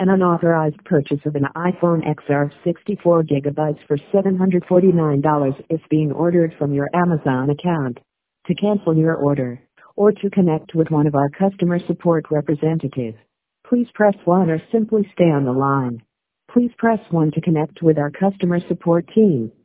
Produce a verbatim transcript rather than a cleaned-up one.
An unauthorized purchase of an iPhone X R sixty-four gigabytes for seven hundred forty-nine dollars is being ordered from your Amazon account. To cancel your order, or to connect with one of our customer support representatives, please press one or simply stay on the line. Please press one to connect with our customer support team.